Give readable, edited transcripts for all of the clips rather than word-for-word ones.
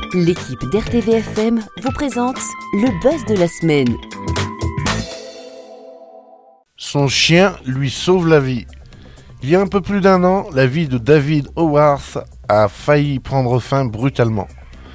L'équipe d'RTVFM vous présente le buzz de la semaine. Son chien lui sauve la vie. Il y a un peu plus d'1 an, la vie de David Howarth a failli prendre fin brutalement.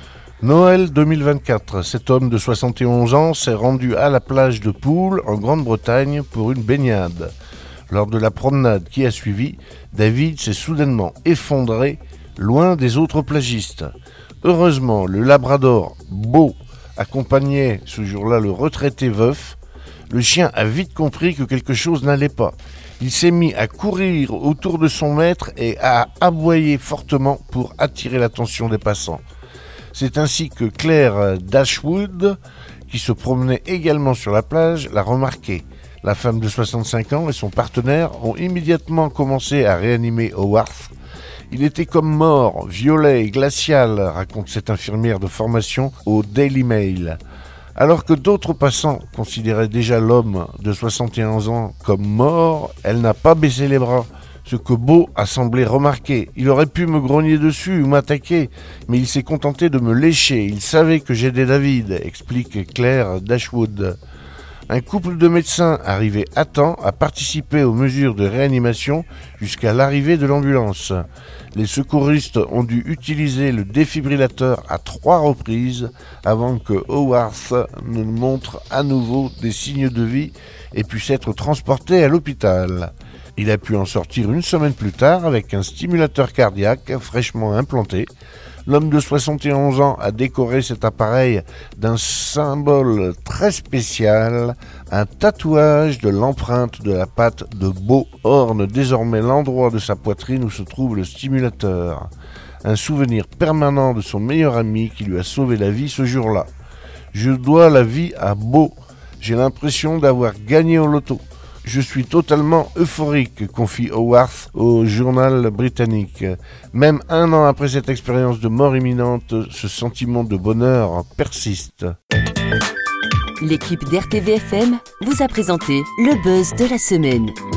Noël 2024, cet homme de 71 ans s'est rendu à la plage de Poole, en Grande-Bretagne, pour une baignade. Lors de la promenade qui a suivi, David s'est soudainement effondré, loin des autres plagistes. Heureusement, le labrador Beau accompagnait ce jour-là le retraité veuf. Le chien a vite compris que quelque chose n'allait pas. Il s'est mis à courir autour de son maître et à aboyer fortement pour attirer l'attention des passants. C'est ainsi que Claire Dashwood, qui se promenait également sur la plage, l'a remarqué. La femme de 65 ans et son partenaire ont immédiatement commencé à réanimer Howarth. Il était comme mort, violet et glacial, raconte cette infirmière de formation au Daily Mail. Alors que d'autres passants considéraient déjà l'homme de 71 ans comme mort, elle n'a pas baissé les bras. Ce que Beau a semblé remarquer. Il aurait pu me grogner dessus ou m'attaquer, mais il s'est contenté de me lécher. Il savait que j'aidais David, explique Claire Dashwood. Un couple de médecins arrivés à temps a participé aux mesures de réanimation jusqu'à l'arrivée de l'ambulance. Les secouristes ont dû utiliser le défibrillateur à 3 reprises avant que Howarth ne montre à nouveau des signes de vie et puisse être transporté à l'hôpital. Il a pu en sortir 1 semaine plus tard avec un stimulateur cardiaque fraîchement implanté. L'homme de 71 ans a décoré cet appareil d'un symbole très spécial. Un tatouage de l'empreinte de la patte de Beau orne désormais l'endroit de sa poitrine où se trouve le stimulateur. Un souvenir permanent de son meilleur ami qui lui a sauvé la vie ce jour-là. Je dois la vie à Beau. J'ai l'impression d'avoir gagné au loto. Je suis totalement euphorique, confie Howarth au journal britannique. Même 1 an après cette expérience de mort imminente, ce sentiment de bonheur persiste. L'équipe d'RTVFM vous a présenté le buzz de la semaine.